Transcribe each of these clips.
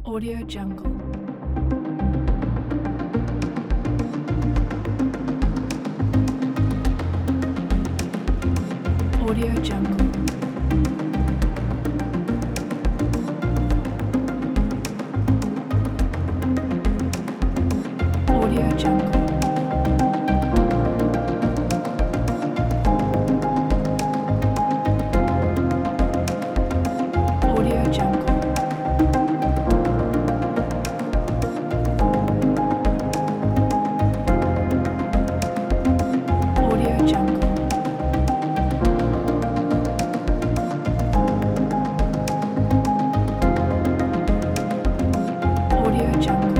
Audio Jungle. Audio Jungle. Audio Jungle. Audio Jungle. Audio Jungle. Audio Jungle.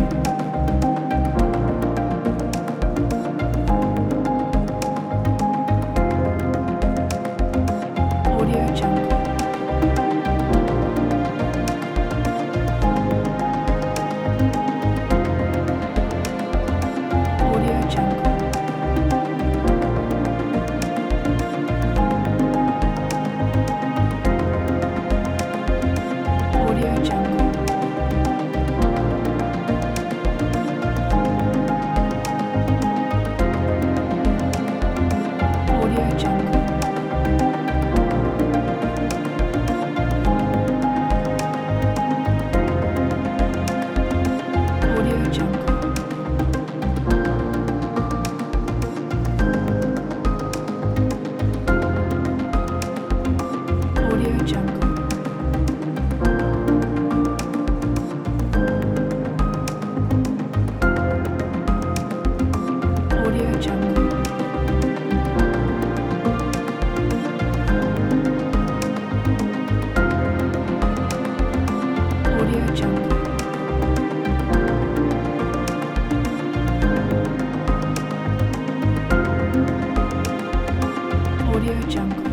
Audio Jungle. Audio Jungle. Audio Jungle. Audio Jungle. Audio Jungle. Audio Jungle. Audio Jungle. Audio Jungle. Audio Jungle.